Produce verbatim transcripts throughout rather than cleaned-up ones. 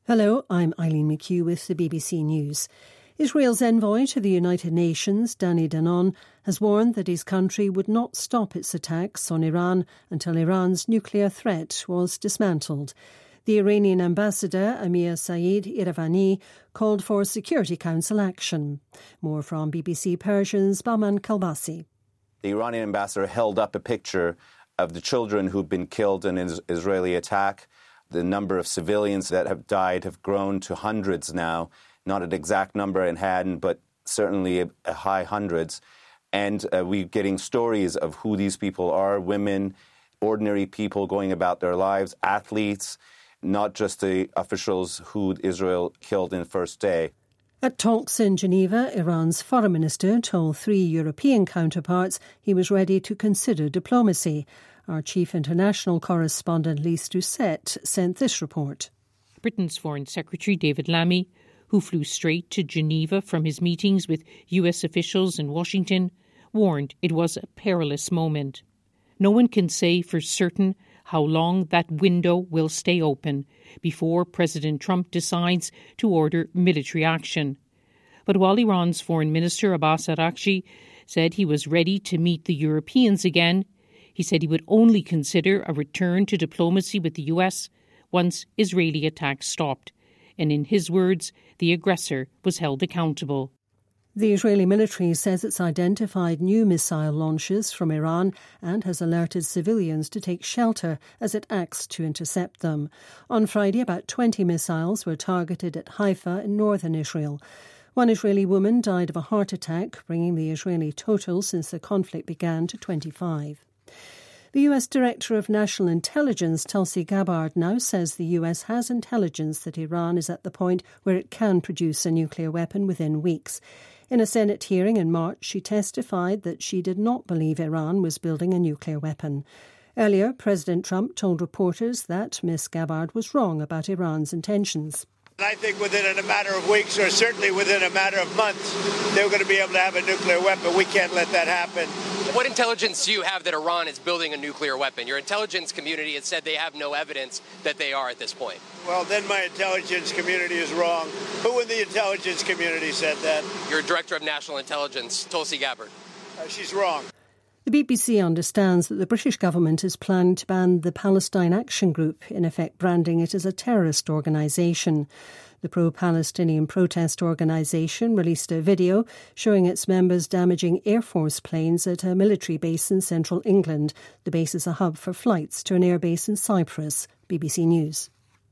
Hello, I'm Eileen McHugh with the B B C News. Israel's envoy to the United Nations, Danny Danon, has warned that his country would not stop its attacks on Iran until Iran's nuclear threat was dismantled. The Iranian ambassador, Amir Saeed Iravani, called for Security Council action. More from B B C Persian's Bahman Kalbasi. The Iranian ambassador held up a picture of the children who've been killed in an Israeli attack. The number of civilians that have died have grown to hundreds now, not an exact number in hand, but certainly a, a high hundreds. And uh, we're getting stories of who these people are, women, ordinary people going about their lives, athletes, not just the officials who Israel killed in the first day. At talks in Geneva, Iran's foreign minister told three European counterparts he was ready to consider diplomacy. Our chief international correspondent Lise Doucette sent this report. Britain's Foreign Secretary David Lammy, who flew straight to Geneva from his meetings with U S officials in Washington, warned it was a perilous moment. No one can say for certain how long that window will stay open before President Trump decides to order military action. But while Iran's Foreign Minister Abbas Araghchi said he was ready to meet the Europeans again, he said he would only consider a return to diplomacy with the U S once Israeli attacks stopped. And in his words, the aggressor was held accountable. The Israeli military says it's identified new missile launches from Iran and has alerted civilians to take shelter as it acts to intercept them. On Friday, about twenty missiles were targeted at Haifa in northern Israel. One Israeli woman died of a heart attack, bringing the Israeli total since the conflict began to twenty-five. The U S Director of National Intelligence, Tulsi Gabbard, now says the U S has intelligence that Iran is at the point where it can produce a nuclear weapon within weeks. In a Senate hearing in March, she testified that she did not believe Iran was building a nuclear weapon. Earlier, President Trump told reporters that Miz Gabbard was wrong about Iran's intentions. I think within a matter of weeks, or certainly within a matter of months, they're going to be able to have a nuclear weapon. We can't let that happen. What intelligence do you have that Iran is building a nuclear weapon? Your intelligence community has said they have no evidence that they are at this point. Well, then my intelligence community is wrong. Who in the intelligence community said that? Your Director of National Intelligence, Tulsi Gabbard. Uh, she's wrong. The B B C understands that the British government is planning to ban the Palestine Action Group, in effect branding it as a terrorist organisation. The pro-Palestinian protest organisation released a video showing its members damaging Air Force planes at a military base in central England. The base is a hub for flights to an airbase in Cyprus. B B C News.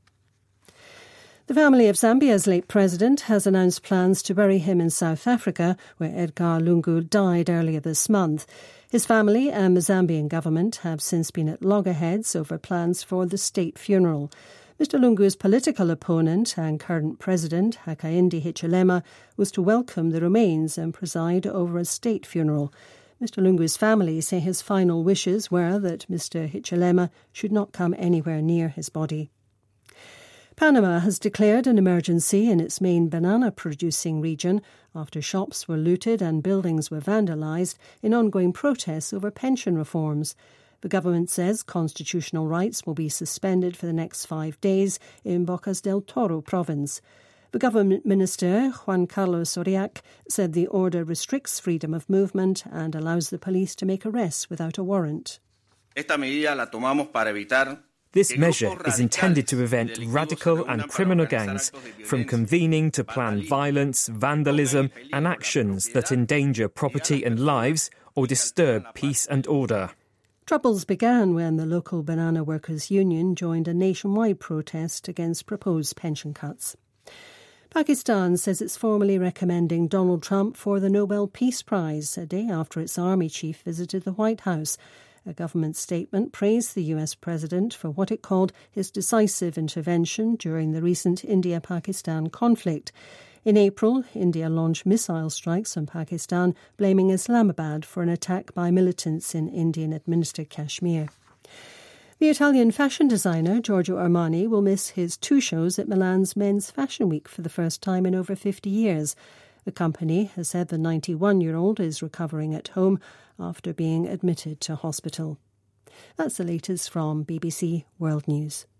The family of Zambia's late president has announced plans to bury him in South Africa, where Edgar Lungu died earlier this month. His family and the Zambian government have since been at loggerheads over plans for the state funeral. Mister Lungu's political opponent and current president, Hakainde Hichilema, was to welcome the remains and preside over a state funeral. Mister Lungu's family say his final wishes were that Mister Hichilema should not come anywhere near his body. Panama has declared an emergency in its main banana-producing region after shops were looted and buildings were vandalised in ongoing protests over pension reforms. The government says constitutional rights will be suspended for the next five days in Bocas del Toro province. The government minister, Juan Carlos Oriac, said the order restricts freedom of movement and allows the police to make arrests without a warrant. Esta medida la tomamos para evitar This measure is intended to prevent radical and criminal gangs from convening to plan violence, vandalism and actions that endanger property and lives or disturb peace and order. Troubles began when the local Banana Workers' Union joined a nationwide protest against proposed pension cuts. Pakistan says it's formally recommending Donald Trump for the Nobel Peace Prize a day after its army chief visited the White House. A government statement praised the U S president for what it called his decisive intervention during the recent India-Pakistan conflict. In April, India launched missile strikes on Pakistan, blaming Islamabad for an attack by militants in Indian-administered Kashmir. The Italian fashion designer Giorgio Armani will miss his two shows at Milan's Men's Fashion Week for the first time in over fifty years. The company has said the ninety-one-year-old is recovering at home after being admitted to hospital. That's the latest from B B C World News.